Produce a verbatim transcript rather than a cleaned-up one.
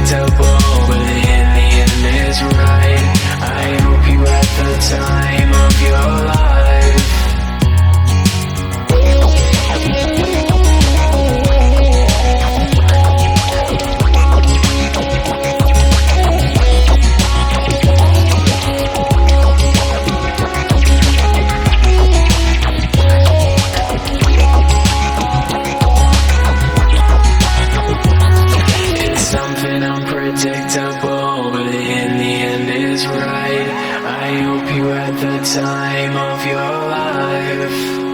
unpredictable, but in the end it's right. I hope you had the time of your life. It's something unpredictable, but in the end it's right. I hope you had the time of your life.